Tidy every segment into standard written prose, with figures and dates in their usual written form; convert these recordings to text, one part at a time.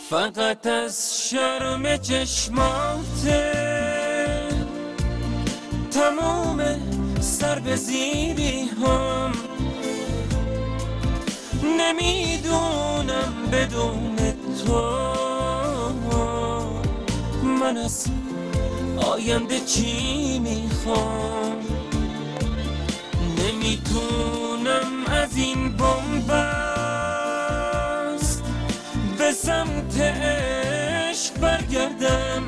فقط از شرم چشماته تمام سر به زیری هم نمیدونم بدون تو من از آینده چی میخوام نمیتونم از این بنبست به سمت عشق برگردم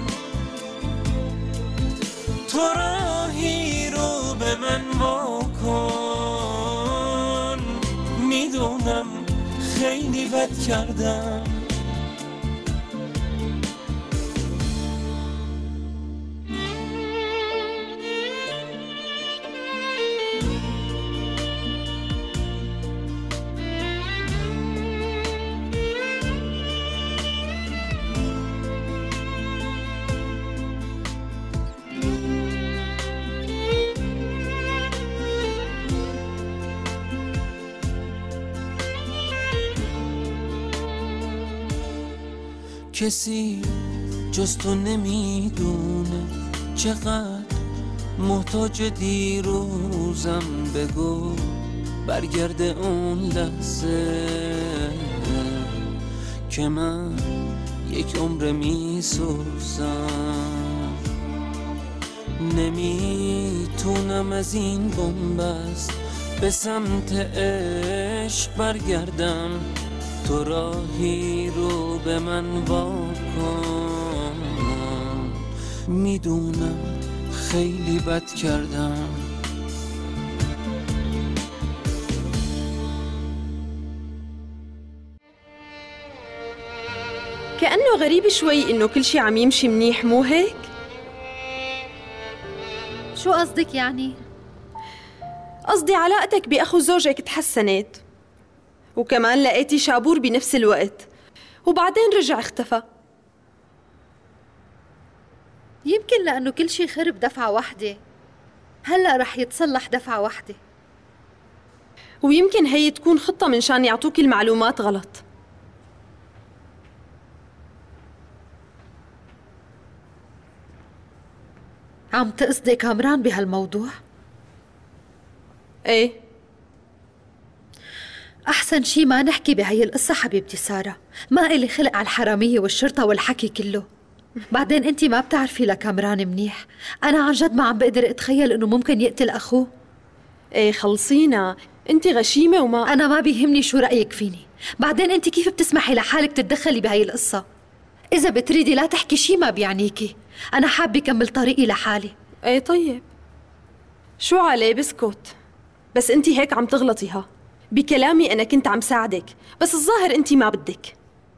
تو راهی رو به من واکن میدونم خیلی بد کردم کسی جز تو نمیدونه چقدر محتاج دیروزم بگو برگرده اون لحظه که من یک عمر میسوزم نمیتونم از این بنبست به سمت عشق برگردم تو راهی رو به من واکن میدونم خیلی بد کردم كأنه غريب شوي إنه كل شي عم يمشي منيح مو هيك؟ شو قصدك يعني؟ قصدي علاقتك بأخو زوجك تحسنت وكمان لقيتي شابور بنفس الوقت وبعدين رجع اختفى. يمكن لأنه كل شي خرب دفعة واحدة، هلأ رح يتصلح دفعة واحدة. ويمكن هي تكون خطة من شان يعطوك المعلومات غلط. عم تقصدي كامران بهالموضوع؟ ايه أحسن شي ما نحكي بهي القصة حبيبتي سارة، ما إلي خلق على الحرامية والشرطة والحكي كله. بعدين أنتي ما بتعرفي لكامران منيح، أنا عن جد ما عم بقدر أتخيل إنه ممكن يقتل أخوه. ايه خلصينا، أنتي غشيمة وما أنا ما بيهمني شو رأيك فيني، بعدين أنتي كيف بتسمحي لحالك تتدخلي بهي القصة؟ إذا بتريدي لا تحكي شي ما بيعنيكي، أنا حابة كمل طريقي لحالي. ايه طيب شو عليه بسكت، بس أنتي هيك عم تغلطيها. بكلامي أنا كنت عم ساعدك، بس الظاهر أنتي ما بدك.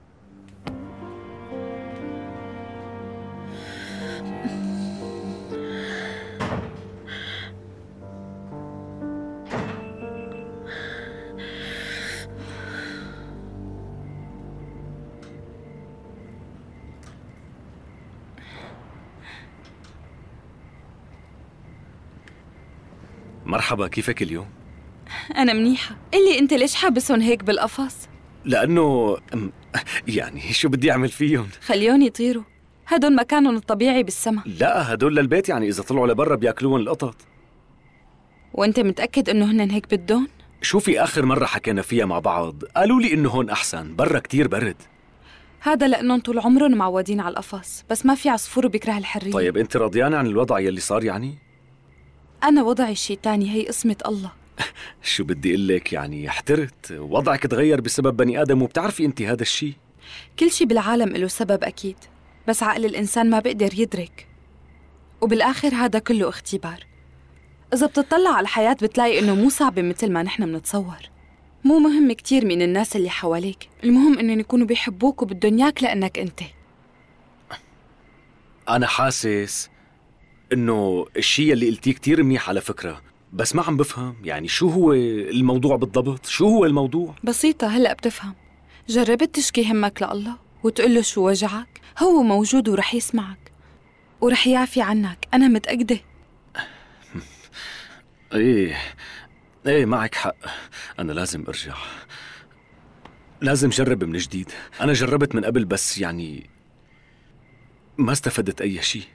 مرحبا، كيفك اليوم؟ أنا منيحة. قلي أنت ليش حابسهم هيك بالقفص؟ لأنه يعني شو بدي أعمل فيهم؟ خليهم يطيروا، هدول مكانهم الطبيعي بالسما. لا هدول للبيت، يعني إذا طلعوا لبرا بياكلون القطط. وأنت متأكد إنه هن هيك بدون؟ شوفي آخر مرة حكينا فيها مع بعض قالوا لي إنه هون أحسن، برا كتير برد. هذا لأنهم طول عمرهم معودين على القفص، بس ما في عصفور بيكره الحرية. طيب أنت راضيانة عن الوضع يلي صار يعني؟ أنا وضعي شي تاني، هي قسمة الله. شو بدي أقول لك، يعني احترت، وضعك تغير بسبب بني آدم، وبتعرفي أنت هذا الشيء. كل شي بالعالم له سبب أكيد، بس عقل الإنسان ما بيقدر يدرك. وبالآخر هذا كله اختبار. إذا بتطلع على الحياة بتلاقي إنه مو صعبة مثل ما نحن بنتصور. مو مهم كتير من الناس اللي حواليك، المهم إنهم يكونوا بيحبوك وبدهم إياك لأنك أنت. أنا حاسس إنه الشيء اللي قلتيه كتير منيح على فكرة، بس ما عم بفهم يعني شو هو الموضوع بالضبط. شو هو الموضوع؟ بسيطة، هلأ بتفهم. جربت تشكي همك لله وتقول له شو وجعك؟ هو موجود ورح يسمعك ورح يعفي عنك، أنا متأكدة. ايه معك حق، أنا لازم أرجع. لازم جرب من جديد. أنا جربت من قبل بس يعني ما استفدت أي شيء.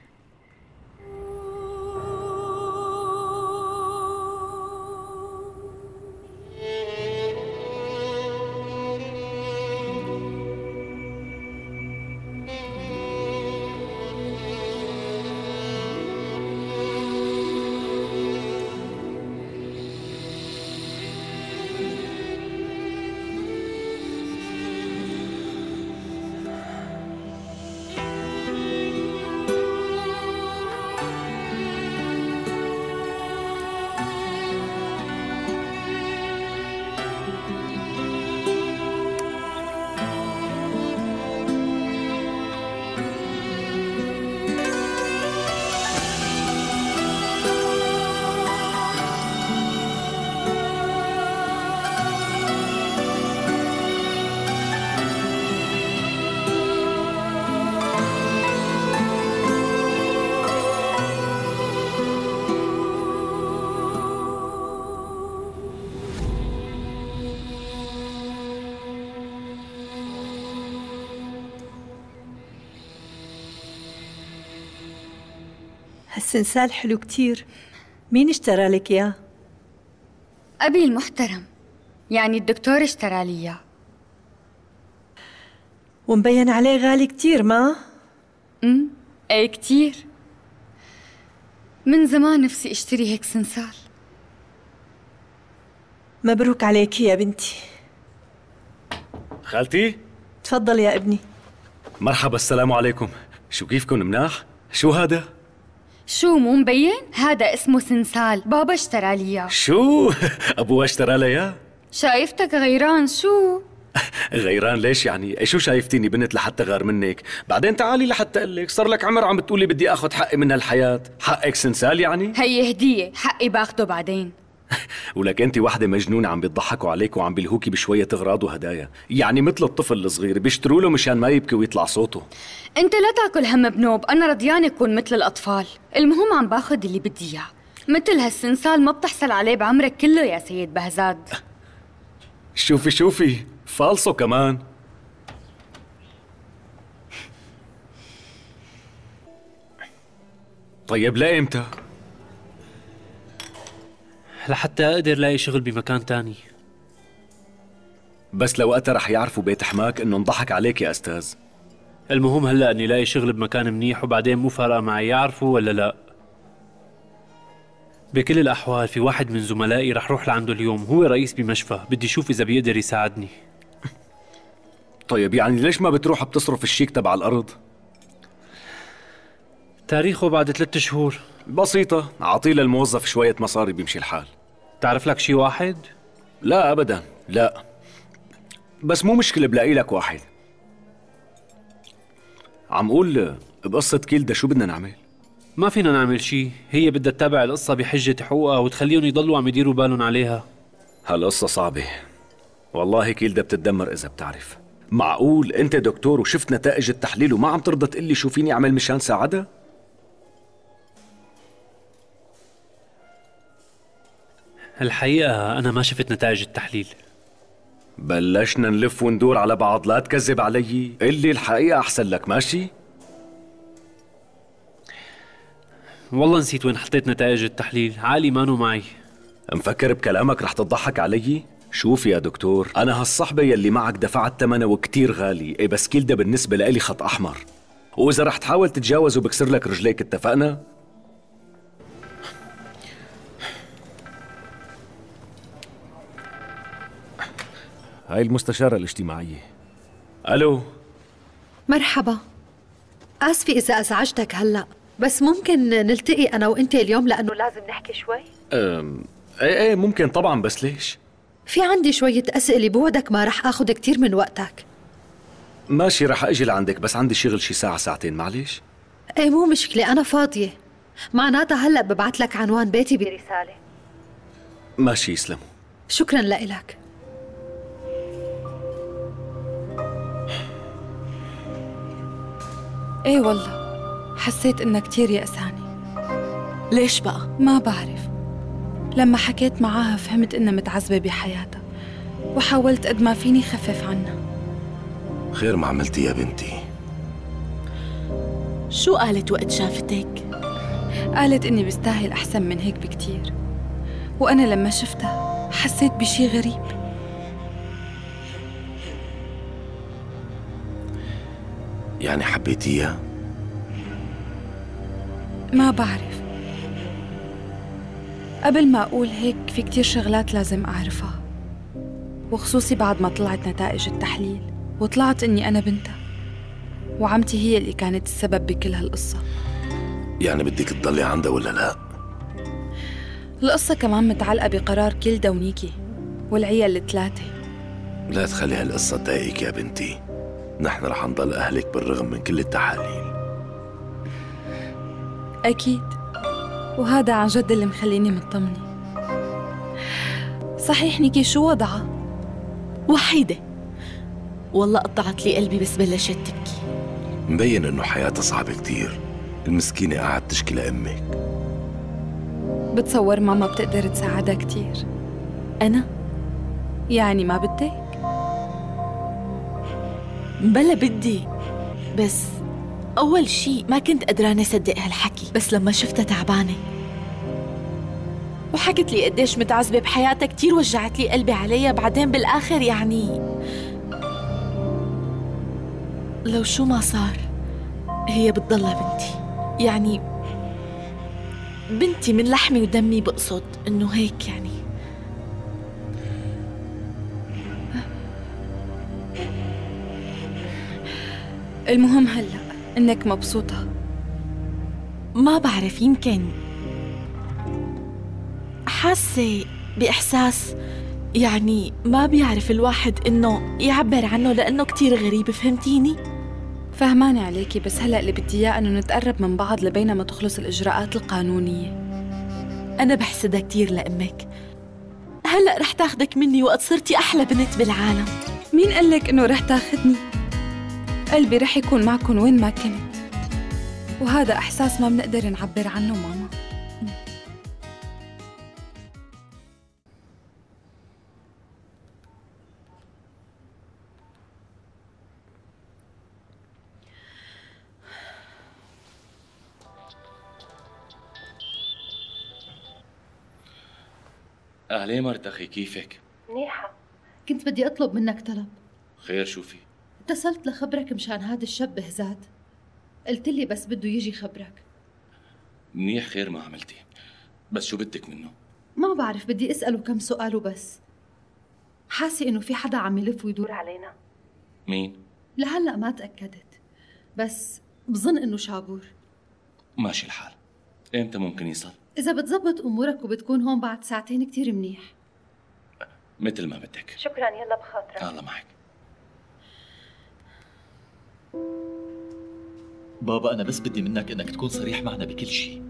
هالسنسال حلو كتير. مين اشترى لك اياه؟ أبي المحترم، يعني الدكتور اشترى لي اياه. ومبين عليه غالي كتير ما؟ ايه كتير. من زمان نفسي اشتري هيك سنسال. مبروك عليك يا بنتي. خالتي؟ تفضل يا ابني. مرحبا، السلام عليكم. شو كيفكم، مناح؟ شو هذا؟ شو مو مبين؟ هذا اسمه سنسال، بابا اشترى لي اياه. شو؟ أبوها اشترى لها إياه؟ شايفتك غيران شو؟ غيران ليش يعني؟ شو شايفتيني بنت لحتى غار منك؟ بعدين تعالي لحتى اقول لك، صار لك عمر عم بتقولي بدي اخذ حقي من هالحياة، حقك سنسال يعني؟ هي هدية، حقي باخده بعدين. ولك انت وحده مجنونه عم بيضحكوا عليك وعم بيلهوكي بشويه اغراض وهدايا، يعني مثل الطفل الصغير بيشتروا له مشان ما يبكي ويطلع صوته. انت لا تاكل هم بنوب، انا رضيانه اكون مثل الاطفال. المهم عم باخذ اللي بدي اياه، مثل هالسنسال ما بتحصل عليه بعمرك كله يا سيد بهزاد. شوفي فالصو كمان. طيب لا امتى؟ لحتى اقدر لاقي شغل بمكان تاني. بس لوقتها رح يعرفوا بيت حماك انه انضحك عليك يا استاذ. المهم هلا اني لاقي شغل بمكان منيح، وبعدين مو فارقه معي يعرفوا ولا لا. بكل الاحوال في واحد من زملائي رح روح لعنده اليوم، هو رئيس بمشفى، بدي اشوف اذا بيقدر يساعدني. طيب يعني ليش ما بتروح بتصرف الشيك تبع الارض؟ تاريخه بعد 3 شهور. بسيطة، اعطيه للموظف شوية مصاري بيمشي الحال. تعرف لك شي واحد؟ لا ابدا لا، بس مو مشكلة بلاقي لك واحد. عم قول بقصة كيلدا شو بدنا نعمل؟ ما فينا نعمل شي، هي بدها تتابع القصة بحجة حقوقها وتخليهم يضلوا عم يديروا بالهم عليها. هالقصة صعبة والله، كيلدا بتتدمر إذا بتعرف. معقول أنت دكتور وشفت نتائج التحليل وما عم ترضى تقلي شو فيني أعمل مشان ساعدها؟ الحقيقة أنا ما شفت نتائج التحليل. بلشنا نلف وندور على بعض، لا تكذب علي، قلي الحقيقة أحسن لك ماشي؟ والله نسيت وين حطيت نتائج التحليل، عقلي مانو معي. مفكر بكلامك رح تضحك علي؟ شوف يا دكتور، أنا هالصحبة يلي معك دفعت ثمنها وكتير غالي، إيه بس كيلدا بالنسبة لإلي خط أحمر، وإذا رح تحاول تتجاوز وبكسر لك رجليك، اتفقنا؟ هاي المستشارة الاجتماعية. ألو. مرحبا، آسفة إذا أزعجتك هلأ، بس ممكن نلتقي أنا وإنت اليوم لأنه لازم نحكي شوي؟ ايه ممكن طبعا، بس ليش؟ في عندي شوية أسئلة بوعدك ما رح آخذ كتير من وقتك. ماشي رح أجي لعندك، بس عندي شغل شي ساعة ساعتين، معليش؟ ايه مو مشكلة، أنا فاضية. معناتها هلأ ببعت لك عنوان بيتي برسالة. ماشي يسلموا. شكرا لإلك. ايه والله حسيت انها كتير يأساني. ليش بقى؟ ما بعرف، لما حكيت معاها فهمت انها متعذبة بحياتها، وحاولت قد ما فيني خفف عنها. خير ما عملتي يا بنتي؟ شو قالت وقت شافتك؟ قالت إني بستاهل أحسن من هيك بكتير، وأنا لما شفتها حسيت بشي غريب. يعني حبيتيها؟ ما بعرف. قبل ما أقول هيك في كتير شغلات لازم أعرفها، وخصوصي بعد ما طلعت نتائج التحليل وطلعت إني أنا بنتها، وعمتي هي اللي كانت السبب بكل هالقصة. يعني بدك تضلي عندها ولا لا؟ القصة كمان متعلقة بقرار كيلدا ونيكي والعيال الثلاثة. لا تخلي هالقصة تضايقك يا بنتي، نحن رح نضل أهلك بالرغم من كل التحاليل. أكيد، وهذا عن جد اللي مخليني مطمنة. صحيح نيكي شو وضعها؟ وحيدة، والله قطعت لي قلبي بس بلشت تبكي. مبين إنه حياتها صعبة كتير، المسكينة قاعد تشكي لأمك. بتصور ماما بتقدر تساعدها كتير. أنا؟ يعني ما بدك؟ بلا بدي، بس أول شي ما كنت قدرانة أصدق هالحكي، بس لما شفتها تعبانة وحكت لي قديش متعذبة بحياتها كتير وجعت لي قلبي عليها. بعدين بالآخر يعني لو شو ما صار هي بتضلها بنتي، يعني بنتي من لحمي ودمي. بقصد إنه هيك يعني. المهم هلأ إنك مبسوطة. ما بعرف، يمكن حاسة بإحساس يعني ما بيعرف الواحد إنه يعبر عنه لأنه كتير غريب. فهمتيني؟ فهمانة عليكي، بس هلأ اللي بدي إياه إنه نتقرب من بعض لبين ما تخلص الإجراءات القانونية. أنا بحسدها كتير لأمك، هلأ رح تاخدك مني وقت صرتي أحلى بنت بالعالم. مين قالك إنه رح تاخدني؟ قلبي رح يكون معكن وين ما كنت، وهذا إحساس ما بنقدر نعبر عنه ماما. أهلين مرتخي، كيفك؟ منيحة. كنت بدي أطلب منك طلب. خير، شو في؟ اتصلت لخبرك مشان هذا الشاب بهزاد، قلت لي بس بده يجي خبرك. منيح، خير ما عملتي، بس شو بدك منه؟ ما بعرف، بدي أسأله كم سؤال وبس. حاسة إنه في حدا عم يلف ويدور علينا. مين؟ لهلأ ما تأكدت، بس بظن إنه شابور. ماشي الحال، إمتى ممكن يصل؟ إذا بتزبط أمورك وبتكون هون بعد ساعتين كتير منيح. مثل ما بدك. شكراً، يلا بخاطرك. الله معك. بابا أنا بس بدي منك إنك تكون صريح معنا بكل شيء.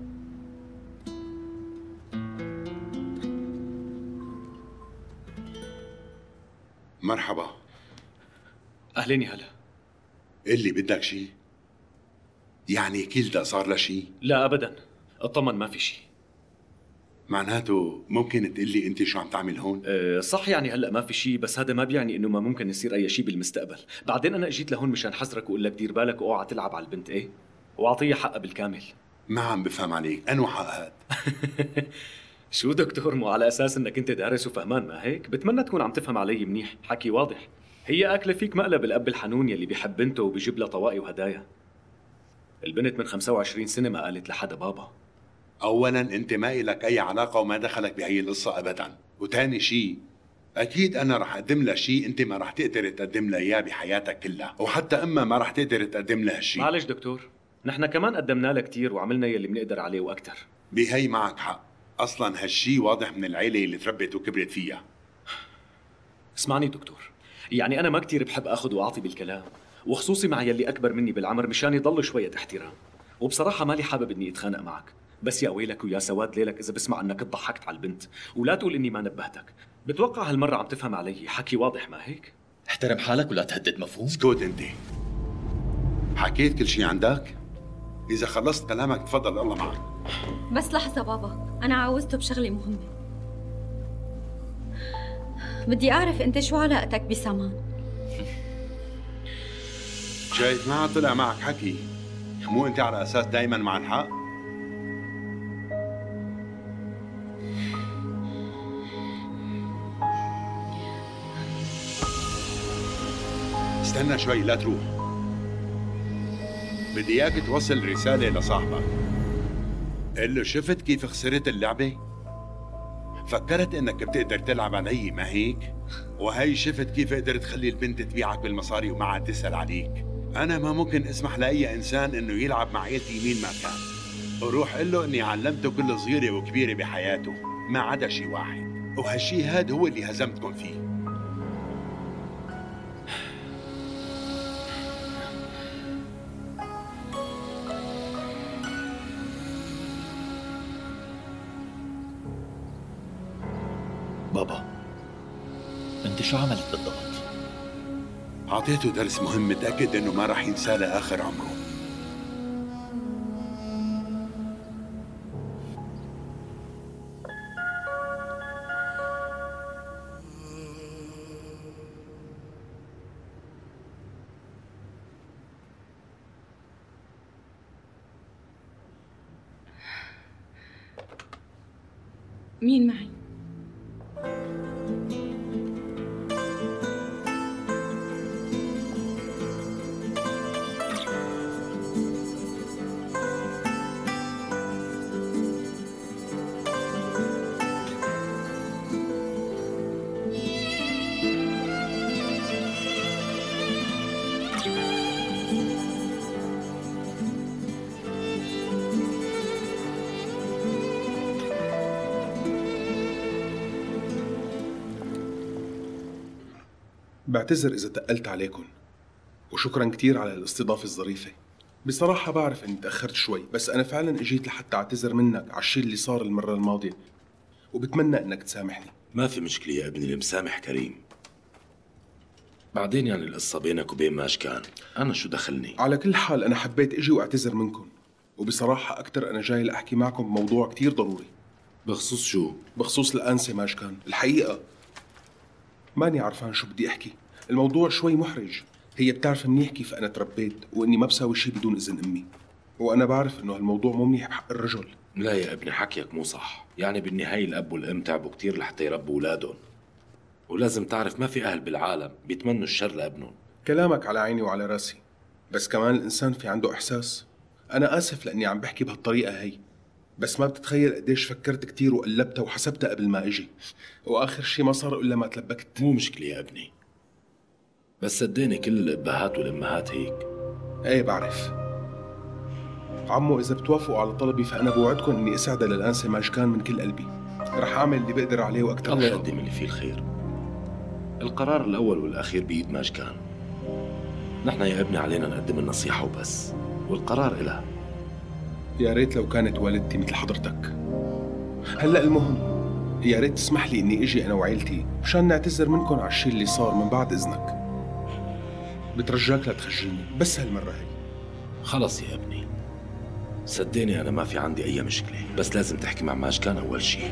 مرحبا. أهلين يا هلا. اللي بدك شيء؟ يعني كيلدا صار لها شيء؟ لا أبداً، اطمن ما في شيء. معناته ممكن تقلي أنت شو عم تعمل هون؟ صح، يعني هلأ ما في شيء، بس هذا ما بيعني إنه ما ممكن يصير أي شيء بالمستقبل. بعدين أنا أجيت لهون مشان حذرك وأقول لك دير بالك وأوعى تلعب على البنت، إيه؟ وأعطيها حقها بالكامل. ما عم بفهم عليك، أنو حق هاد؟ شو دكتور، مو على أساس إنك أنت دارس وفهمان ما هيك؟ بتمنى تكون عم تفهم علي منيح، حكي واضح. هي أكلة فيك مقلب الأب الحنون يلي بيحب بنته وبيجيب لها طواقي وهدايا. البنت من 25 سنة ما قالت لحدا بابا. أولاً أنت ما إلك أي علاقة وما دخلك بهي القصة أبداً، وتاني شيء أكيد أنا رح أقدم لها شيء أنت ما رح تقدر تقدم لها إياه بحياتك كلها، وحتى أما ما رح تقدر تقدم لها شيء. معلش دكتور، نحن كمان قدمنا لها كتير وعملنا يلي بنقدر عليه وأكتر. بهي معك حق، أصلاً هالشي واضح من العيلة اللي تربت وكبرت فيها. اسمعني دكتور، يعني أنا ما كتير بحب أخذ وأعطي بالكلام، وخصوصي مع يلي أكبر مني بالعمر مشان يضل شوية احترام. وبصراحة مالي حابب إني أتخانق معك، بس يا ويلك ويا سواد ليلك إذا بسمع إنك ضحكت على البنت، ولا تقول إني ما نبهتك. بتوقع هالمرة عم تفهم علي، حكي واضح ما هيك؟ احترم حالك ولا تهدد، مفهوم؟ اسكت أنت. حكيت كل شيء عندك؟ إذا خلصت كلامك تفضل، الله معك. بس لحظة بابا، أنا عاوزته بشغلة مهمة. بدي أعرف أنت شو علاقتك بسمان؟ شايف ما عاد طلع معك حكي، مو انت على اساس دايما مع الحق؟ استنى شوي لا تروح. بدي اياك توصل رسالة لصاحبك، قل له شفت كيف خسرت اللعبة؟ فكرت انك بتقدر تلعب علي ما هيك؟ وهي شفت كيف قدرت تخلي البنت تبيعك بالمصاري وما عاد تسأل عليك؟ أنا ما ممكن أسمح لأي إنسان إنه يلعب مع عيلتي يمين ما كان. وروح قل له إني علمته كل صغيرة وكبيرة بحياته ما عدا شي واحد، وهالشي هاد هو اللي هزمتكم فيه. بابا انت شو عملت بالضبط؟ أعطيته درس مهم متأكد إنه ما راح ينساه لآخر عمره. مين معي؟ بعتذر إذا تقلت عليكم، وشكرا كتير على الاستضافة الظريفة. بصراحة بعرف إني تأخرت شوي، بس أنا فعلا إجيت لحتى أعتذر منك على الشيء اللي صار المرة الماضية، وبتمنى إنك تسامحني. ما في مشكلة يا ابني، المسامح كريم. بعدين يعني القصة بينك وبين ماشكان، أنا شو دخلني؟ على كل حال أنا حبيت إجي وأعتذر منكم، وبصراحة أكتر أنا جاي لأحكي معكم بموضوع كتير ضروري. بخصوص شو؟ بخصوص الأنسة ماشكان. الحقيقة ماني عرفان شو بدي أحكي. الموضوع شوي محرج. هي بتعرف منيح كيف أنا تربيت وإني ما بساوي شي بدون إذن أمي، وأنا بعرف إنه هالموضوع مو منيح بحق الرجل. لا يا ابني، حكيك مو صح. يعني بالنهاية الأب والأم تعبوا كتير لحتى يربوا أولادهم، ولازم تعرف ما في أهل بالعالم بيتمنوا الشر لابنهم. كلامك على عيني وعلى راسي، بس كمان الإنسان في عنده إحساس. أنا آسف لأني عم بحكي بهالطريقة هي، بس ما بتتخيل قديش فكرت كتير وقلبتها وحسبتها قبل ما أجي، وآخر شي ما صار إلا ما تلبكت. مو مشكلة يا ابني، بس صدقني كل الأبهات والأمهات هيك. إيه بعرف عمو. إذا بتوافقوا على طلبي فأنا بوعدكم إني أسعدها للأنسة ماشكان من كل قلبي. رح أعمل اللي بقدر عليه وأكثر. الله يقدم اللي فيه الخير. القرار الأول والأخير بإيد ماشكان. نحن يا ابني علينا نقدم النصيحة وبس، والقرار إلها. يا ريت لو كانت والدتي مثل حضرتك. هلأ المهم، يا ريت تسمح لي إني إجي أنا وعيلتي مشان نعتذر منكم على الشيء اللي صار من بعد إذنك. بترجاك لا تخجلني بس هالمرة هي. خلص يا ابني، صدقني أنا ما في عندي أي مشكلة، بس لازم تحكي مع ماشكان أول شيء،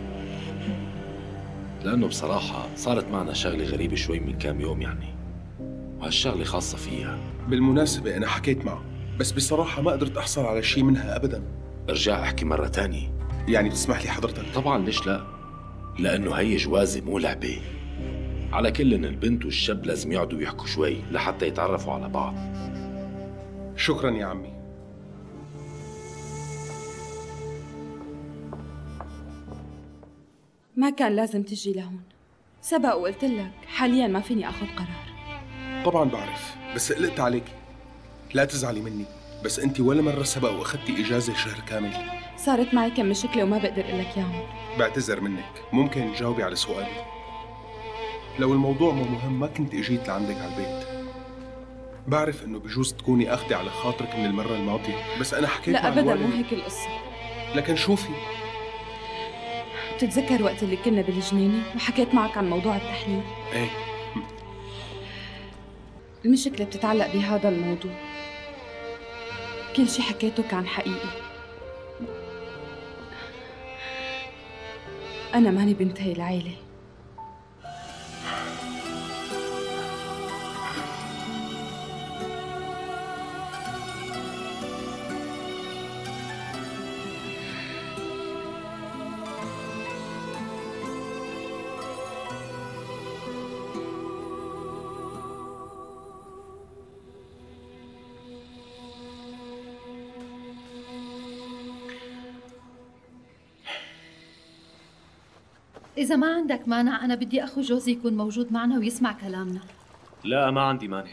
لأنه بصراحة صارت معنا شغلة غريبة شوي من كام يوم يعني، وهالشغلة خاصة فيها. بالمناسبة أنا حكيت معه، بس بصراحة ما قدرت أحصل على شيء منها أبداً. ارجع أحكي مرة تانية. يعني بتسمح لي حضرتك؟ طبعاً، ليش لا؟ لأنه هي جوازة مو لعبة. على كل إن البنت والشاب لازم يقعدوا يحكوا شوي لحتى يتعرفوا على بعض. شكراً يا عمي. ما كان لازم تجي لهون. سبق وقلت لك حاليا ما فيني اخذ قرار. طبعاً بعرف، بس قلقت عليكي. لا تزعلي مني، بس أنت ولا مرة سبق وأخذتي إجازة شهر كامل. صارت معي كم مشكلة وما بقدر أقول لك إياهم. بعتذر منك، ممكن تجاوبي على سؤالي؟ لو الموضوع مو مهم ما كنت اجيت لعندك على البيت. بعرف انه بجوز تكوني اخذي على خاطرك من المرة الماضية، بس انا حكيت لا مع ابدا الوالد. مو هيك القصة. لكن شوفي، بتتذكر وقت اللي كنا بالجنينة وحكيت معك عن موضوع التحليل؟ ايه. المشكلة بتتعلق بهذا الموضوع. كل شي حكيته كان حقيقي. أنا ماني بنت هي العيلة، إذا ما عندك مانع أنا بدي أخو جوزي يكون موجود معنا ويسمع كلامنا. لا ما عندي مانع.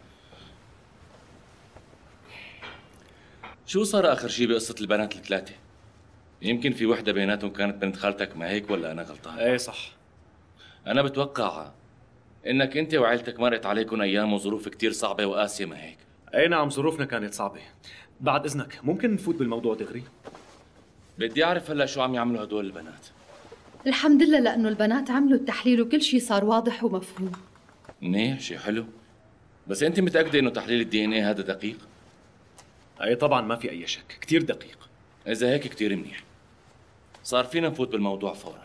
شو صار آخر شي بقصة البنات الثلاثة؟ يمكن في وحدة بيناتهم كانت بنت خالتك، ما هيك ولا أنا غلطان؟ ايه صح. أنا بتوقع إنك أنت وعائلتك مرت عليكم أيام وظروف كتير صعبة وقاسية، ما هيك؟ ايه نعم ظروفنا كانت صعبة. بعد إذنك ممكن نفوت بالموضوع دغري؟ بدي أعرف هلأ شو عم يعملوا هدول البنات؟ الحمد لله لأنه البنات عملوا التحليل وكل شيء صار واضح ومفهوم. منيح، شي حلو. بس أنت متأكدة إنه تحليل الدي إن إيه هذا دقيق؟ ايه طبعا ما في أي شك، كتير دقيق. إذا هيك كتير منيح. صار فينا نفوت بالموضوع فورا.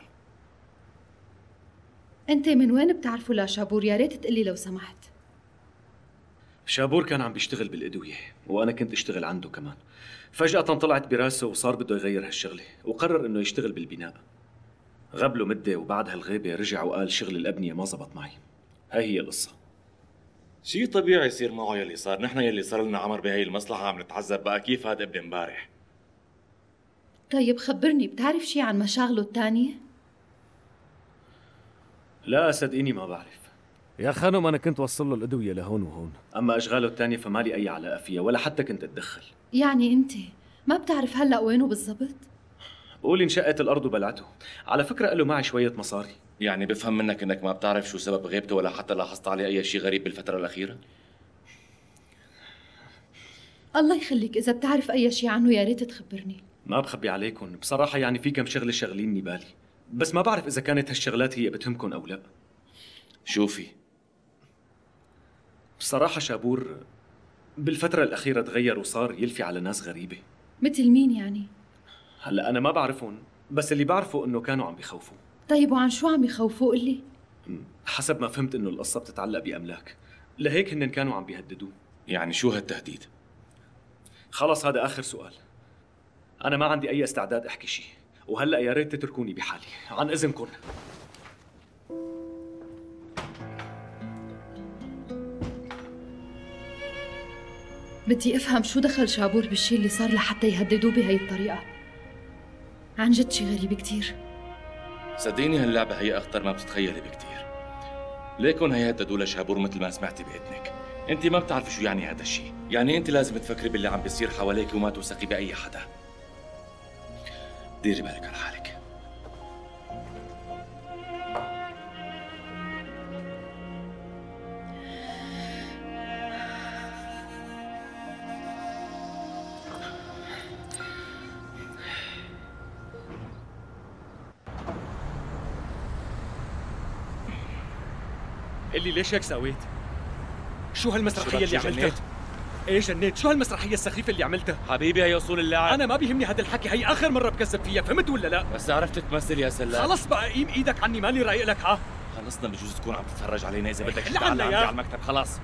أنت من وين بتعرفوا لشابور؟ يا ريت تقلي لو سمحت. شابور كان عم بيشتغل بالأدوية وأنا كنت أشتغل عنده كمان. فجأة طلعت براسه وصار بده يغير هالشغلة وقرر إنه يشتغل بالبناء. غاب له مدة وبعد هالغيبة رجع وقال شغل الأبنية ما زبط معي. هاي هي القصة. شي طبيعي يصير معه يلي صار، نحن يلي صار لنا عمر بهي المصلحة عم نتعذب بقى، كيف هذا ابن امبارح؟ طيب خبرني، بتعرف شي عن مشاغله التانية؟ لا صدقيني ما بعرف يا خانم. أنا كنت وصل له الأدوية لهون وهون، أما أشغاله التانية فما لي أي علاقة فيها ولا حتى كنت أتدخل. يعني أنت ما بتعرف هلأ وينه بالضبط؟ قولي انشقت الأرض وبلعته. على فكرة قال له معي شوية مصاري. يعني بفهم منك انك ما بتعرف شو سبب غيبته ولا حتى لاحظت عليه اي شيء غريب بالفترة الأخيرة؟ الله يخليك، إذا بتعرف أي شي عنه يا ريت تخبرني. ما بخبي عليكم بصراحة، يعني في كم شغلة شغليني بالي، بس ما بعرف إذا كانت هالشغلات هي بتهمكم أو لا. شوفي بصراحة شابور بالفترة الأخيرة تغير وصار يلفي على ناس غريبة. مثل مين يعني؟ هلا أنا ما بعرفهم، بس اللي بعرفه إنه كانوا عم بيخوفوا. طيب وعن شو عم يخوفوا قلي؟ حسب ما فهمت إنه القصة بتتعلق بأملاك، لهيك هن كانوا عم بيهددوه. يعني شو هالتهديد؟ خلص هذا آخر سؤال. أنا ما عندي أي استعداد أحكي شيء، وهلأ يا ريت تتركوني بحالي، عن إذنكم. بدي أفهم شو دخل شابور بالشي اللي صار لحتى يهددوه بهي الطريقة. عن جد شي غريب كتير. صدقيني هاللعبة هي أخطر ما بتتخيلي بكتير. ليكن هي هددوا لشابور مثل ما سمعتي بإذنك. أنت ما بتعرفي شو يعني هذا الشيء، يعني أنت لازم تفكري باللي عم بيصير حواليك وما توثقي بأي حدا. ديري بالك على حالك. اللي ليش هيك سويت؟ شو هالمسرحية اللي عملتها؟ ايه جنيت، شو هالمسرحية السخيفة اللي عملتها؟ حبيبي هي أصول اللاعب. أنا ما بيهمني هذا الحكي، هي آخر مرة بكذب فيها، فهمت ولا لا؟ بس عرفت تمثل يا سلام. خلص بقى قيم إيدك عني، ماني رايق لك. ها خلصنا، بجوز تكون عم تتفرج علينا. إذا بدك لعنا تعال عندي يا على المكتب. خلاص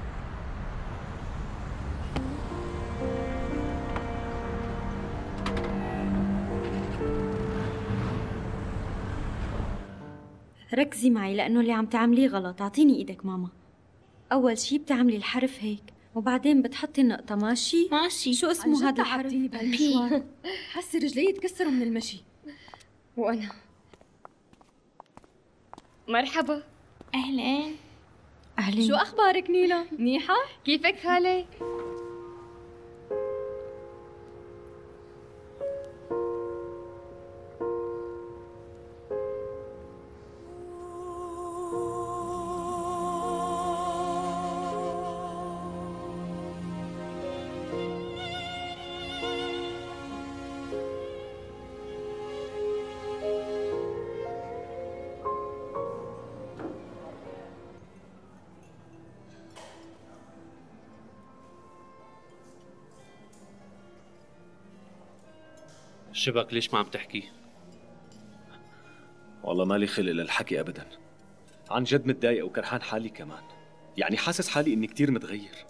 ركزي معي لأنه اللي عم تعمليه غلط. أعطيني إيدك ماما. أول شي بتعملي الحرف هيك وبعدين بتحطي النقطة. ماشي؟ ماشي. شو اسمه هذا الحرف؟ بي. حسي رجلي يتكسروا من المشي. وأنا مرحبا. أهلين. أهلين. شو أخبارك نينا؟ منيحة؟ كيفك خالي؟ شبك ليش ما عم تحكي؟ والله مالي خلق للحكي أبدا. عن جد متضايق وكرهان حالي كمان، يعني حاسس حالي إني كتير متغير.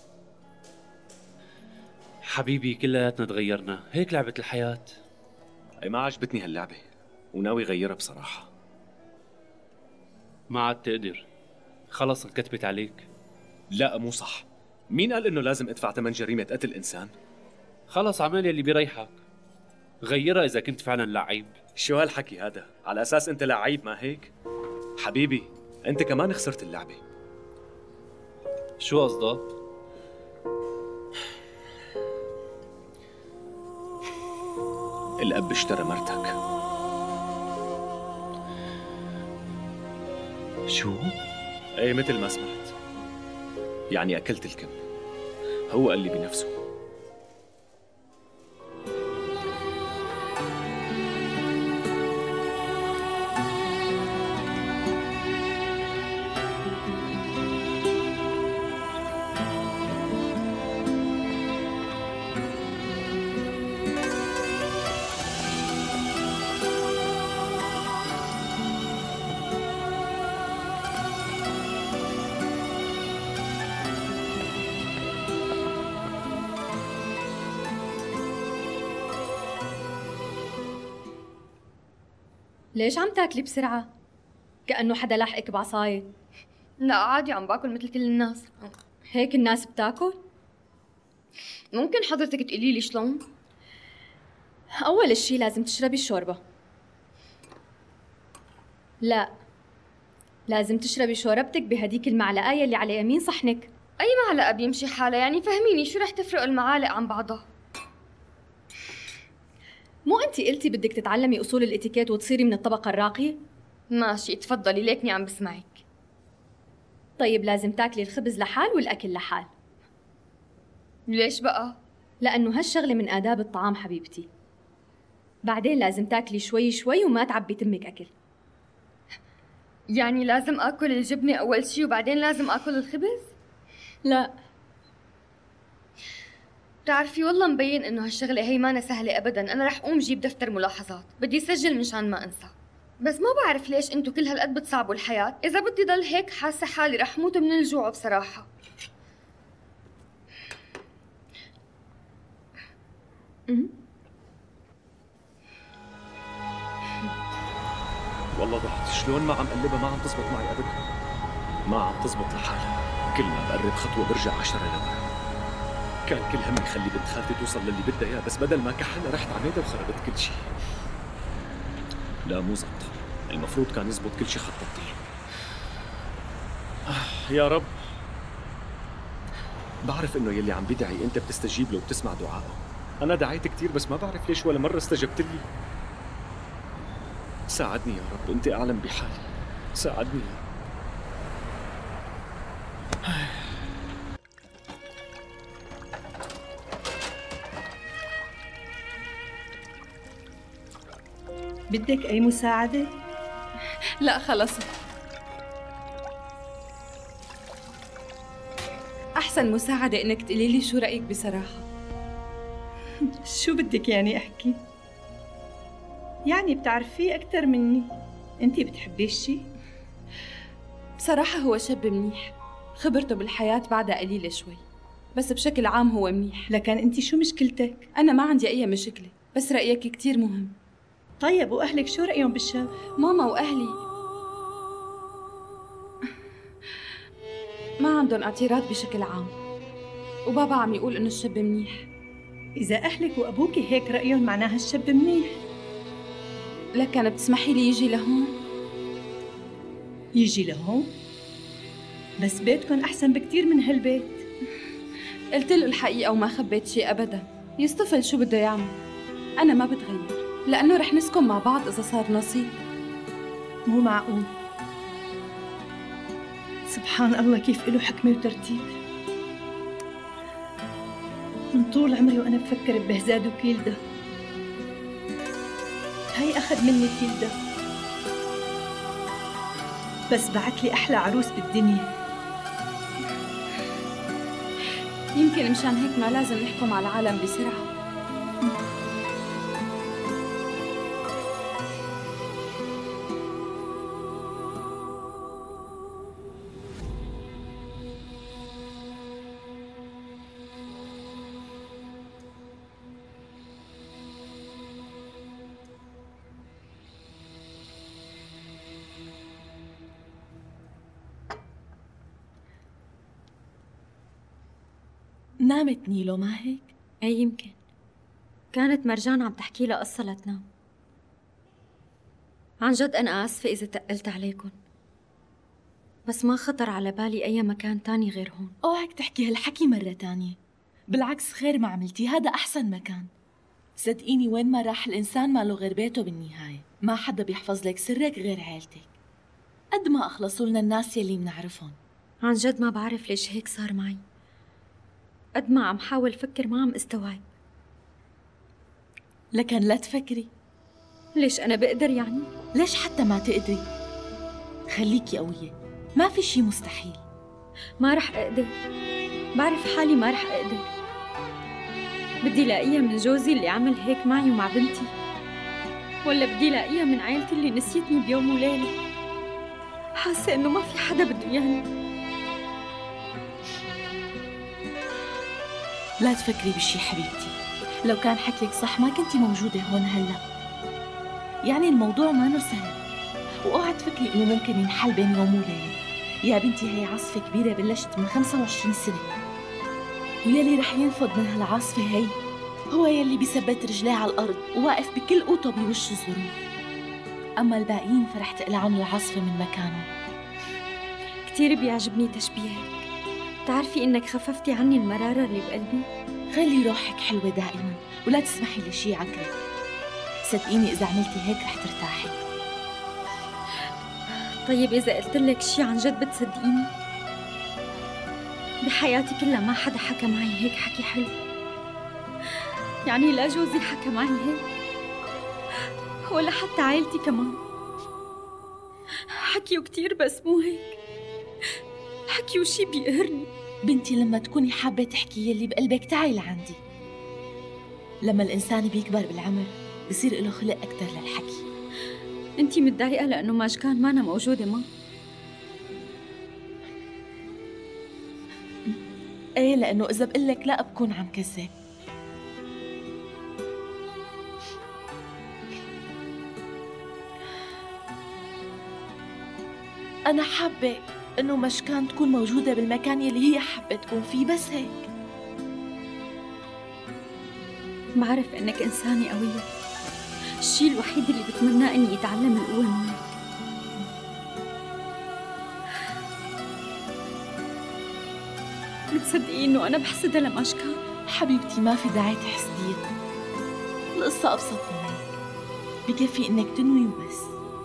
حبيبي كلياتنا تغيرنا، هيك لعبة الحياة. أي ما عجبتني هاللعبة وناوي غيرها بصراحة. ما عاد تقدر، خلص انكتبت عليك. لا مو صح، مين قال إنه لازم أدفع ثمن جريمة قتل إنسان؟ خلص عمال يلي بيريحك، غيرها إذا كنت فعلا لعيب. شو هالحكي هذا؟ على أساس أنت لعيب ما هيك؟ حبيبي أنت كمان خسرت اللعبة. شو قصدك؟ الأب اشترى مرتك. شو؟ ايه مثل ما سمعت. يعني أكلت الكم. هو قال لي بنفسه. ليش عم تاكلي بسرعة؟ كأنه حدا لاحقك بعصاية. لا عادي عم باكل مثل كل الناس. هيك الناس بتاكل؟ ممكن حضرتك تقولي لي شلون؟ أول شي لازم تشربي الشوربة. لا، لازم تشربي شوربتك بهديك المعلقة يلي على يمين صحنك. أي معلقة بيمشي حالها؟ يعني فهميني شو رح تفرق المعالق عن بعضها؟ مو أنتي قلتي بدك تتعلمي أصول الإتيكيت وتصيري من الطبقة الراقية؟ ماشي تفضلي، ليكني عم بسمعك. طيب لازم تاكلي الخبز لحال والأكل لحال. ليش بقى؟ لأنه هالشغلة من آداب الطعام حبيبتي. بعدين لازم تاكلي شوي شوي وما تعبي تمك أكل. يعني لازم آكل الجبنة أول شي وبعدين لازم آكل الخبز؟ لا. بتعرفي والله مبين إنه هالشغلة هي مانا سهلة أبداً. أنا رح أقوم جيب دفتر ملاحظات، بدي سجل مشان ما أنسى. بس ما بعرف ليش انتو كل هالقد بتصعبوا الحياة. إذا بدي ضل هيك حاسة حالي رح موت من الجوع بصراحة. والله ضحت شلون ما عم قلبها، ما عم تزبط معي ابدا، ما عم تزبط لحالها. كل ما بقرب خطوه برجع 10 لورا. كان كل همي خلي بنت خالتي توصل للي بدها اياه، بس بدل ما كحلها رحت عميدها وخربت كل شيء. لا مو زبط، المفروض كان يزبط كل شيء خططت له. يا رب، بعرف انه يلي عم بدعي انت بتستجيب له وبتسمع دعائه. انا دعيت كثير بس ما بعرف ليش ولا مره استجبت لي. ساعدني يا رب، انت اعلم بحالي، ساعدني يا رب. بدك أي مساعدة؟ لا خلص، أحسن مساعدة إنك تقولي لي شو رأيك بصراحة. شو بدك يعني أحكي؟ يعني بتعرفيه أكثر مني، أنتي بتحبيه الشي؟ بصراحة هو شاب منيح، خبرته بالحياة بعدها قليلة شوي، بس بشكل عام هو منيح. لكن أنتي شو مشكلتك؟ أنا ما عندي أي مشكلة، بس رأيك كتير مهم. طيب وأهلك شو رأيهم بالشاب؟ ماما وأهلي ما عندهم اعتراض بشكل عام، وبابا عم يقول إنه الشاب منيح. إذا أهلك وأبوكي هيك رأيهم معناها الشاب منيح. لكن بتسمحي لي يجي لهون؟ يجي لهون؟ بس بيتكم أحسن بكتير من هالبيت. قلت له الحقيقة وما خبيت شيء أبداً. يصطفل شو بده يعمل، أنا ما بتغير، لأنه رح نسكن مع بعض إذا صار نصيب. مو معقول. سبحان الله كيف له حكمة وترتيب. من طول عمري وأنا بفكر ببهزاد وكيلدا، هاي أخذ مني كيلدا بس بعت لي أحلى عروس بالدنيا. يمكن مشان هيك ما لازم نحكم على العالم بسرعة. نامت نيلو ما هيك؟ أي يمكن، كانت مرجان عم تحكي لها قصة لتنام. عن جد أنا آسفة إذا تقلت عليكم، بس ما خطر على بالي أي مكان تاني غير هون. اوعك تحكي هالحكي مرة تانية، بالعكس خير ما عملتي، هذا أحسن مكان. صدقيني وين ما راح الإنسان ما له غير بيته بالنهاية، ما حدا بيحفظ لك سرك غير عيلتك. قد ما أخلصوا لنا الناس يلي منعرفهم. عن جد ما بعرف ليش هيك صار معي، قد ما عم حاول فكر ما عم استوعب. لكن لا تفكري. ليش أنا بقدر يعني؟ ليش حتى ما تقدري؟ خليكي قوية، ما في شي مستحيل. ما رح أقدر، بعرف حالي ما رح أقدر. بدي لاقيها من جوزي اللي عمل هيك معي ومع بنتي، ولا بدي لاقيها من عائلتي اللي نسيتني بيوم وليلة. حاسة إنه ما في حدا بده إياني. لا تفكري بشي حبيبتي، لو كان حكيك صح ما كنتي موجودة هون هلأ. يعني الموضوع ما سهل، واوعى تفكري إنه ممكن ينحل بين يوم وليلة. يا بنتي هي عاصفة كبيرة بلشت من 25 سنة، ويلي رح ينفض من هالعاصفة هي هو يلي بيثبت رجليه على الأرض وواقف بكل قوته بوش الظروف. أما الباقيين فرح تقلعهم العاصفة من مكانهم. كتير بيعجبني تشبيهك، بتعرفي إنك خففتي عني المرارة اللي بقلبي. خلي روحك حلوة دائما ولا تسمحي لشي يعكرك. صدقيني إذا عملتي هيك رح ترتاحي. طيب إذا قلت لك شي عن جد بتصدقيني؟ بحياتي كلها ما حدا حكى معي هيك حكي حلو. يعني لا جوزي حكى معي هيك، ولا حتى عائلتي كمان. حكيوا كتير بس مو هيك، حكيوا شي بيقهرني. بنتي لما تكوني حابة تحكي يلي بقلبك تعي لعندي. لما الإنسان بيكبر بالعمر بصير له خلق أكتر للحكي. انتي متضايقة لأنه ماجكان مانا موجودة ما؟ ايه، لأنه إذا بقلك لا بكون عم كذب. أنا حابة إنه مشكان تكون موجودة بالمكان يلي هي حابة تكون فيه، بس هيك. بعرف إنك إنسانة قوية، الشيء الوحيد اللي بتمناه إني أتعلم القوة منك. بتصدقي إنه أنا بحسدها لمشكان؟ حبيبتي ما في داعي تحسديها، القصة أبسط من هيك، بكفي إنك تنوي وبس.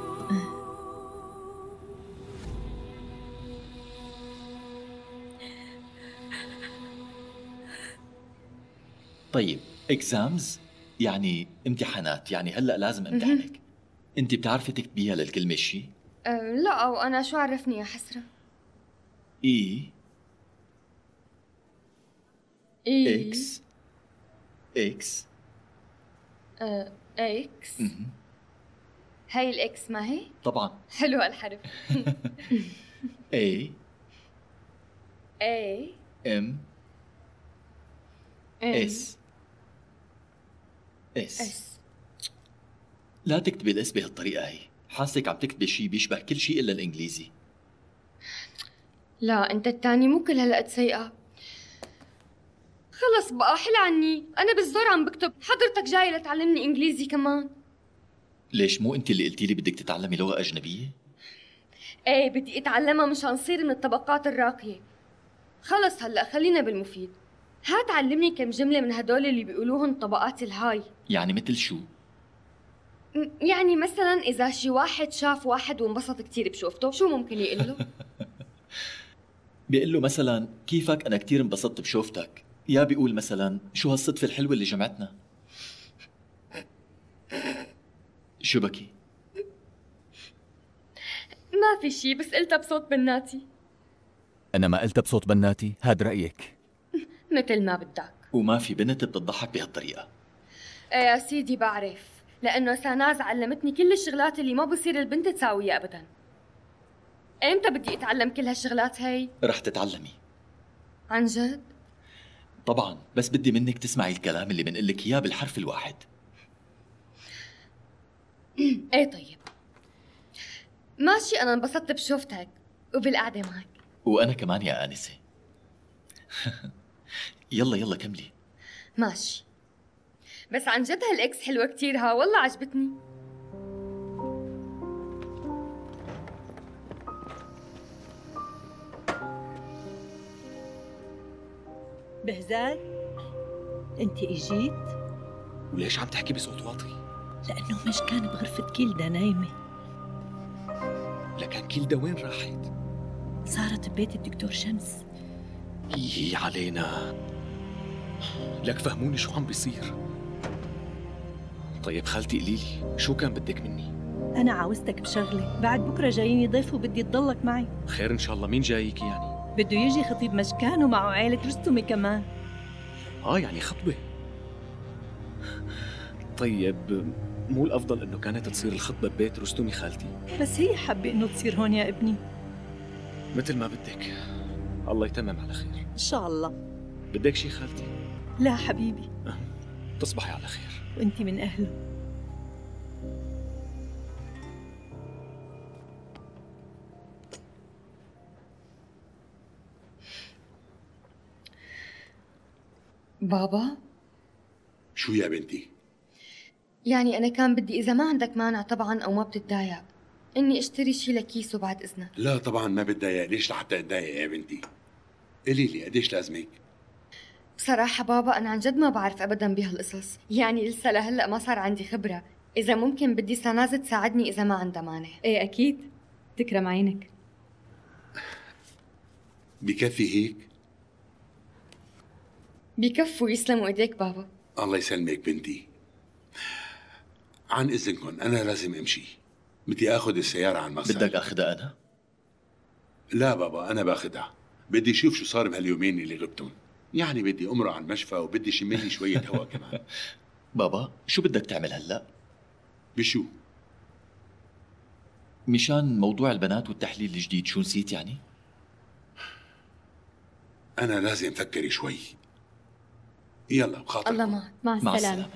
طيب اكزامز يعني امتحانات، يعني هلا لازم امتحنك. انت بتعرفي تكتبيها للكلمه شيء؟ لا، وانا شو عرفني يا حسرة؟ اي اكس اكس اكس. هاي الاكس ما هي؟ طبعا. حلو هالحرف. اي اي ام اس اس. لا تكتبي الاس بهالطريقة هي، حاسك عم تكتبي شيء بيشبه كل شيء إلا الإنجليزي. لا أنت التاني مو كل هالقد سيئة. خلص بقى حل عني، أنا بالزور عم بكتب، حضرتك جاي لتعلمني إنجليزي كمان. ليش مو أنت اللي قلتي لي بدك تتعلمي لغة أجنبية؟ إيه بدي أتعلمها مشان صير من الطبقات الراقية. خلص هلأ خلينا بالمفيد. هات علمني كم جملة من هدول اللي بيقولوهن طبقات الهاي. يعني مثل شو؟ يعني مثلا إذا شي واحد شاف واحد وانبسط كتير بشوفته، شو ممكن يقول له؟ بيقول له مثلا كيفك، أنا كتير انبسطت بشوفتك، يا بيقول مثلا شو هالصدفة الحلوة اللي جمعتنا. شو بكي؟ ما في شي، بس قلتها بصوت بناتي. أنا ما قلتها بصوت بناتي، هاد رأيك. مثل ما بدك. وما في بنت بتضحك بهالطريقة. ايه يا سيدي بعرف، لأنه ساناز علمتني كل الشغلات اللي ما بصير البنت تساويها أبدا. ايمتى بدي أتعلم كل هالشغلات هاي؟ رح تتعلمي. عن جد؟ طبعا، بس بدي منك تسمعي الكلام اللي بنقلك إياه بالحرف الواحد. ايه طيب ماشي، أنا انبسطت بشوفتك وبالقعدة معك. وأنا كمان يا آنسة. يلا يلا كملي. ماشي، بس عن جد هالإكس حلوة كتير، ها والله عجبتني. بهزاد، انت اجيت؟ وليش عم تحكي بصوت واطي؟ لأنه مشكان بغرفة كيلدا نايمة. لكن كيلدا وين راحت؟ صارت ببيت الدكتور شمس. يي علينا. لك فهموني شو عم بيصير. طيب خالتي قليلي شو كان بدك مني؟ أنا عاوزتك بشغلة، بعد بكرة جاييني ضيف وبدي تضلك معي. خير إن شاء الله. مين جايك يعني؟ بده يجي خطيب مشكان ومعه عائلة رستمي كمان. يعني خطبة. طيب مو الأفضل إنه كانت تصير الخطبة ببيت رستمي خالتي؟ بس هي حابة إنه تصير هون يا ابني. مثل ما بدك. الله يتمم على خير. إن شاء الله. بدك شي خالتي؟ لا حبيبي. تصبحي على خير. وأنت من أهله. بابا؟ شو يا بنتي؟ يعني أنا كان بدي إذا ما عندك مانع طبعاً أو ما بتتضايق إني أشتري شي لكيسو بعد إذنك. لا طبعا ما بتضايق. ليش لحتى اتضايق يا بنتي؟ قولي لي قديش لازمك؟ بصراحة بابا أنا عن جد ما بعرف أبداً بهالقصص، يعني لسه لهلأ ما صار عندي خبرة. إذا ممكن بدي سنازة تساعدني إذا ما عندها مانع. ايه أكيد، تكرم عينك. بكفي هيك؟ بكفوا. يسلموا إيديك بابا. الله يسلمك بنتي. عن إذنكم أنا لازم أمشي، بدي آخذ السيارة على المغسل. بدك أخذها أنا؟ لا بابا أنا باخذها. بدي أشوف شو صار بهاليومين اللي غبتهم، يعني بدي أمرق على المشفى وبدي شملي شوية هوا كمان. بابا شو بدك تعمل هلأ؟ بشو؟ مشان موضوع البنات والتحليل الجديد، شو نسيت يعني؟ أنا لازم أفكر شوي. يلا بخاطركم. الله معك. مع السلامة.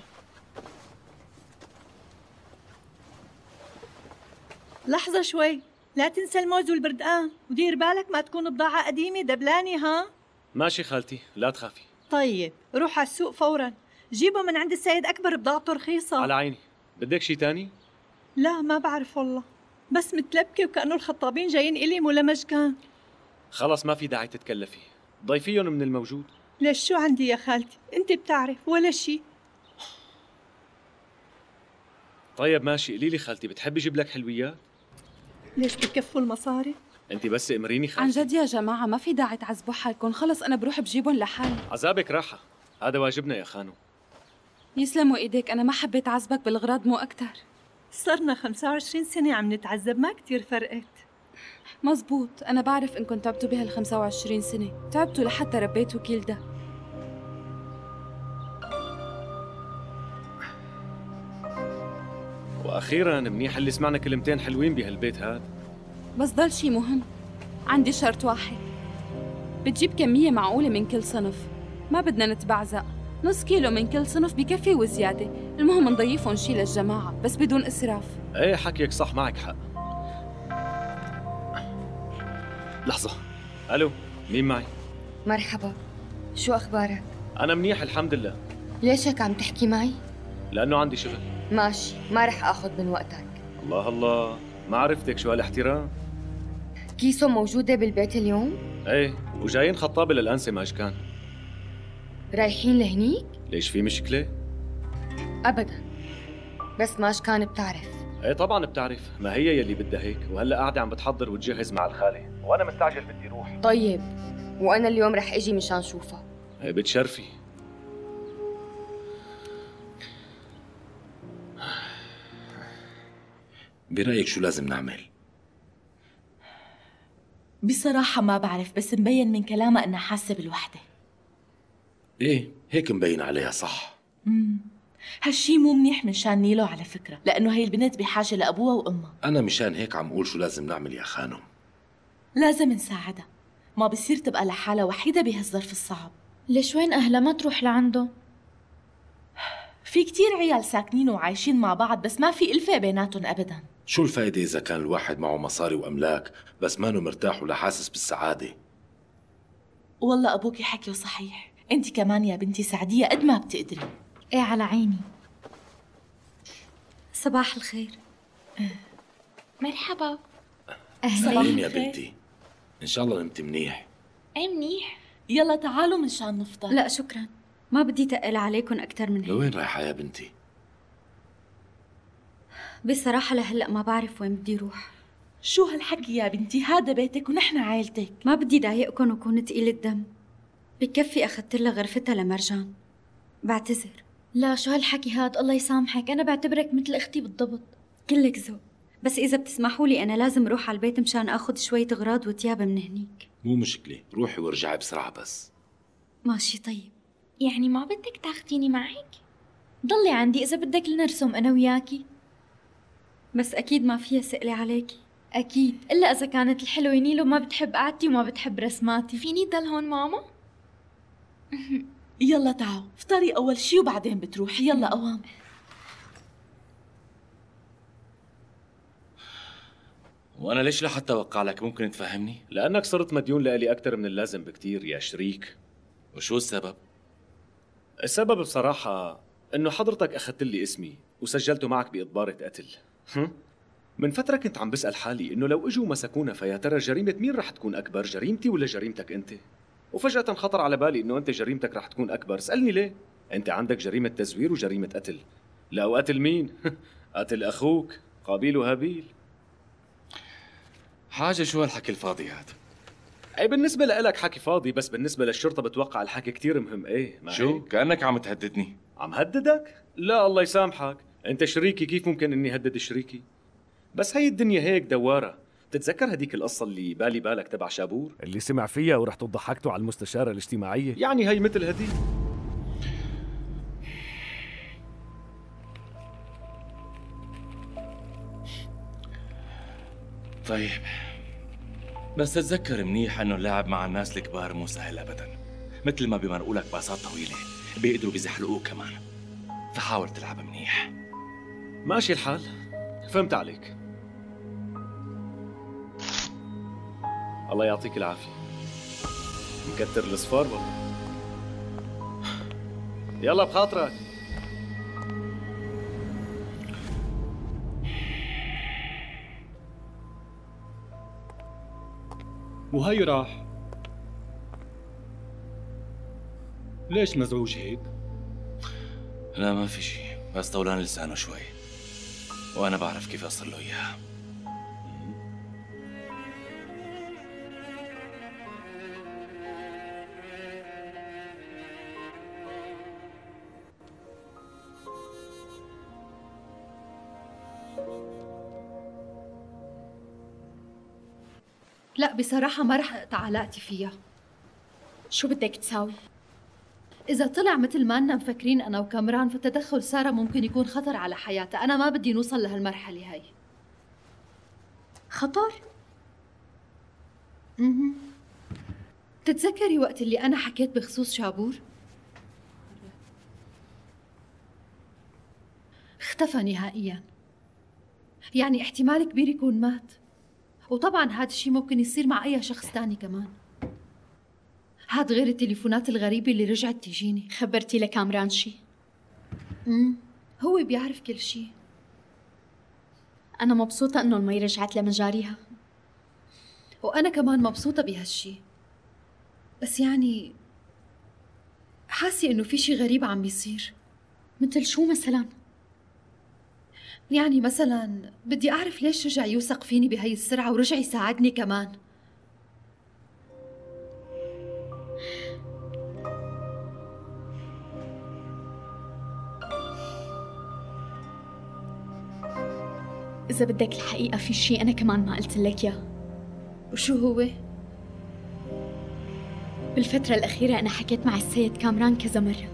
لحظة شوي، لا تنسى الموز والبردقان، ودير بالك ما تكون بضاعة قديمة دبلاني. ها؟ ماشي خالتي، لا تخافي. طيب روح على السوق فورا، جيبه من عند السيد أكبر، بضاعته رخيصة. على عيني. بدك شي تاني؟ لا ما بعرف والله، بس متلبكة وكأنه الخطابين جايين إلي ولا مشكان. خلص ما في داعي تتكلفي، ضيفيهم من الموجود. ليش شو عندي يا خالتي؟ أنت بتعرف ولا شي. طيب ماشي. قولي لي خالتي بتحبي جيب لك حلويات؟ ليش بكفوا المصاري؟ انت بس امريني خالتي. عن جد يا جماعة ما في داعي تعذبوا حالكم، خلص أنا بروح بجيبهم لحالي. عذابك راحة، هذا واجبنا يا خانو. يسلموا إيديك، أنا ما حبيت عذبك بالغراض مو أكتر. صرنا 25 سنة عم نتعذب، ما كتير فرقت. مزبوط، أنا بعرف إنكم تعبتوا بهال25 سنة، تعبتوا لحتى ربيتوا كيلدا. واخيرا منيح اللي سمعنا كلمتين حلوين بهالبيت هذا. بس ضل شي مهم، عندي شرط واحد، بتجيب كمية معقولة من كل صنف، ما بدنا نتبعزق، نص كيلو من كل صنف بكفي وزيادة، المهم نضيفهم شي للجماعة بس بدون إسراف. ايه حكيك صح، معك حق. لحظة. الو، مين معي؟ مرحبا، شو أخبارك؟ أنا منيح الحمد لله. ليش هيك عم تحكي معي؟ لأنه عندي شغل. ماشي، ما رح آخذ من وقتك. الله الله، ما عرفتك، شو هالاحترام؟ كيسو موجودة بالبيت اليوم؟ ايه، وجايين خطابة للأنسة ماشكان. رايحين لهنيك؟ ليش في مشكلة؟ أبداً، بس ماشكان بتعرف. ايه طبعا بتعرف، ما هي يلي بدها هيك، وهلا قاعدة عم بتحضر وتجهز مع الخالة، وأنا مستعجل بدي روح. طيب، وأنا اليوم رح أجي مشان شوفها. ايه بتشرفي. برأيك شو لازم نعمل؟ بصراحة ما بعرف، بس مبين من كلامها إنها حاسة بالوحدة. ايه هيك مبين عليها صح. هالشي مو منيح من شان نيلو على فكرة، لأنه هي البنت بحاجة لأبوها وأمها. أنا مشان هيك عم أقول شو لازم نعمل يا خانم. لازم نساعدها، ما بصير تبقى لحالها وحيدة بهالظرف الصعب. ليش وين أهلها ما تروح لعنده؟ في كتير عيال ساكنين وعايشين مع بعض، بس ما في ألفة بيناتهم أبداً. شو الفائدة إذا كان الواحد معه مصاري وأملاك بس مانو مرتاح ولا حاسس بالسعادة؟ والله أبوكي حكيه صحيح، أنت كمان يا بنتي ساعديها قد ما بتقدري. إيه على عيني. صباح الخير. مرحبا. أهلين يا بنتي، إن شاء الله نمتي منيح. إيه منيح. يلا تعالوا منشان نفطر. لا شكرا، ما بدي تقل عليكم أكثر من هيك. لوين رايحة يا بنتي؟ بصراحة لهلأ ما بعرف وين بدي روح. شو هالحكي يا بنتي؟ هذا بيتك ونحن عائلتك. ما بدي ضايقكم وكون تقيل الدم. بكفي أخذت لها غرفتها لمرجان. بعتذر. لا شو هالحكي هاد، الله يسامحك، أنا بعتبرك مثل أختي بالضبط. كلك ذوق، بس إذا بتسمحوا لي أنا لازم أروح على البيت مشان أخذ شوية أغراض وتياب من هنيك. مو مشكلة، روحي وارجعي بسرعة بس. ماشي طيب. يعني ما بدك تاخديني معك؟ ضلي عندي إذا بدك لنرسم أنا وياكي. بس أكيد ما فيها سألي عليكي. أكيد، إلا إذا كانت الحلوة نيلو ما بتحب قعدتي وما بتحب رسماتي. فيني ضل هون ماما؟ يلا تعالوا افطري أول شي وبعدين بتروحي. يلا قوام. وأنا ليش لحتى أوقع لك؟ ممكن تفهمني؟ لأنك صرت مديون لإلي أكثر من اللازم بكتير يا شريك. وشو السبب؟ السبب بصراحة إنه حضرتك أخذت لي اسمي وسجلته معك بإضبارة قتل. من فترة كنت عم بسأل حالي إنه لو إجوا مسكونا فيا ترى جريمة مين رح تكون أكبر، جريمتي ولا جريمتك أنت؟ وفجأة خطر على بالي إنه أنت جريمتك رح تكون أكبر. سألني ليه؟ أنت عندك جريمة تزوير وجريمة قتل. لا وقتل مين؟ قتل أخوك قابيل وهابيل. حاجة شو هالحكي الفاضي هاد؟ أي بالنسبة لإلك حكي فاضي، بس بالنسبة للشرطة بتوقع الحكي كتير مهم. إيه ما شو؟ هيك؟ كأنك عم تهددني. عم هددك؟ لا الله يسامحك، أنت شريكي، كيف ممكن إني هدد شريكي؟ بس هي الدنيا هيك دوارة. تتذكر هديك القصة اللي بالي بالك تبع شابور؟ اللي سمع فيها ورحت ضحكته على المستشارة الاجتماعية؟ يعني هي مثل هدي. طيب بس تتذكر منيح انه اللعب مع الناس الكبار مو سهل ابدا. مثل ما بمرقوا لك باصات طويله بيقدروا بيزحلقوك كمان، فحاول تلعب منيح. ماشي الحال، فهمت عليك. الله يعطيك العافية. مكتر الصفار والله. يلا بخاطرك. وهي راح. ليش مزعوج هيك؟ لا ما في شي، بس طولان لسانه شوي وانا بعرف كيف اصل له اياها. لا بصراحة ما رح أقطع علاقتي فيها. شو بدك تساوي؟ إذا طلع مثل ما أننا مفكرين أنا وكامران فتدخل سارة ممكن يكون خطر على حياتها. أنا ما بدي نوصل لهالمرحلة هاي. خطر؟ تتذكري وقت اللي أنا حكيت بخصوص شابور؟ اختفى نهائياً. يعني احتمال كبير يكون مات. وطبعاً هذا الشيء ممكن يصير مع أي شخص تاني كمان. هاد غير التليفونات الغريبة اللي رجعت تجيني. خبرتي لكامران شي؟ هو بيعرف كل شيء. أنا مبسوطة إنه المي رجعت لمجاريها. وأنا كمان مبسوطة بهالشي. بس يعني حاسة إنه في شي غريب عم بيصير. مثل شو مثلاً؟ يعني مثلاً بدي أعرف ليش رجع يوثق فيني بهي السرعة ورجع يساعدني كمان. إذا بدك الحقيقة في شي أنا كمان ما قلت لك إياه. وشو هو؟ بالفترة الأخيرة أنا حكيت مع السيد كامران كذا مرة.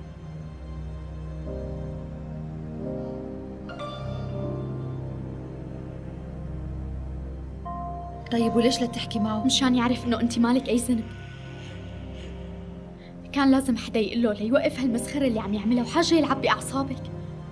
طيب وليش لا تحكي معه؟ مشان يعرف إنه أنت مالك أي ذنب. كان لازم حدا يقول له ليوقف هالمسخرة اللي عم يعملها وحاجة يلعب بأعصابك.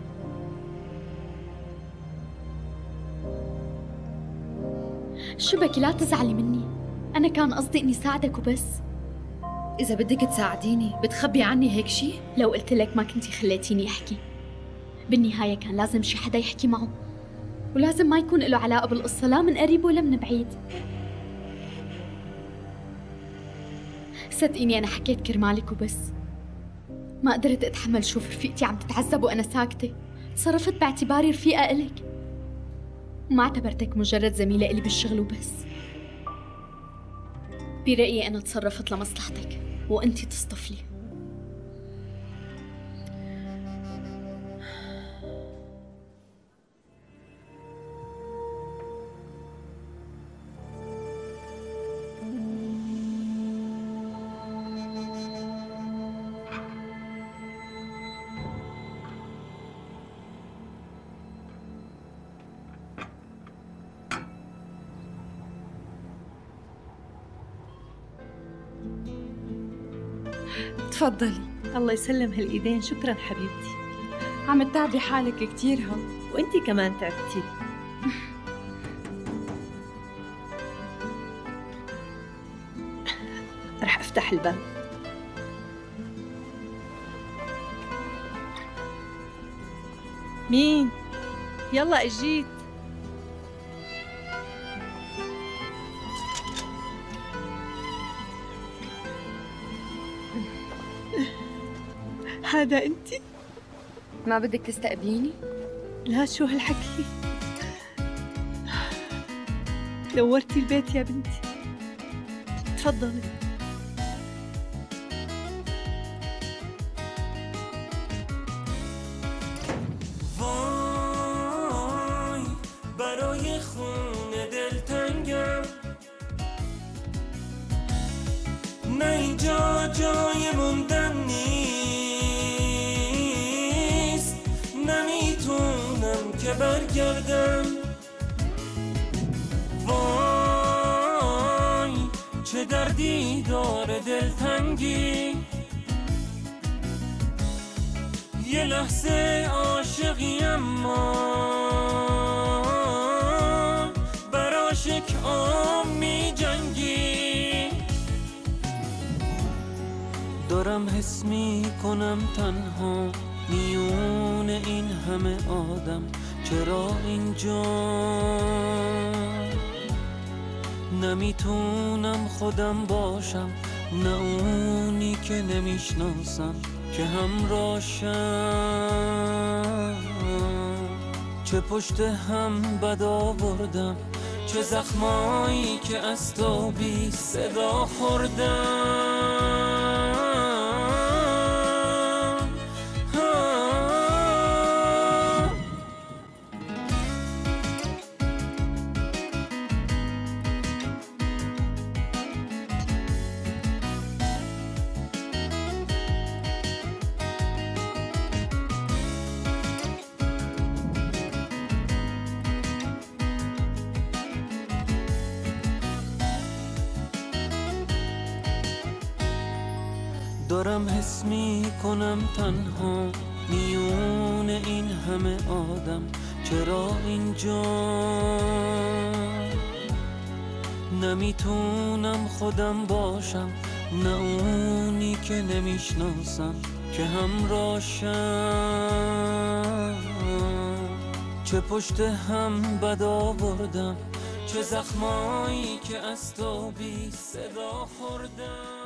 شو بكي لا تزعلي مني، أنا كان قصدي إني ساعدك وبس. إذا بدك تساعديني بتخبي عني هيك شي؟ لو قلت لك ما كنتي خليتيني أحكي. بالنهاية كان لازم شي حدا يحكي معه، ولازم ما يكون له علاقة بالقصة لا من قريب ولا من بعيد. صدقيني أنا حكيت كرمالك وبس. ما قدرت أتحمل شوف رفيقتي عم تتعذب وأنا ساكتة. تصرفت باعتباري رفيقة إلك، وما اعتبرتك مجرد زميلة إلي بالشغل وبس. برأيي أنا تصرفت لمصلحتك وأنتي تصطفلي. تفضلي. الله يسلم هالايدين. شكرا حبيبتي. عم تتعبي حالك كتير ها. وانتي كمان تعبتي. رح افتح الباب. مين؟ يلا اجيت. هذا انتي؟ ما بدك تستقبليني؟ لا، شو هالحكي؟ نورتي البيت يا بنتي. تفضلي. وای برای خونه دلتنگم، نه اینجا جای موندن نیست، نمیتونم که برگردم. وای چه دردی داره دلتنگی، یه لحظه عاشقی اما براش یک عام می جنگی. دارم حس می کنم تنها میون این همه آدم، چرا اینجا نمیتونم خودم باشم، نه اونی که نمیشناسم که همراشم. چه پشت هم بد آوردم، چه زخمایی که از تو بی صدا خوردم. دارم حس می کنم تنها میون این همه آدم، چرا اینجا نمیتونم خودم باشم، نه اونی که نمیشناسم که همراشم. چه پشت هم بد آوردم، چه زخمایی که از تو بی صدا خوردم.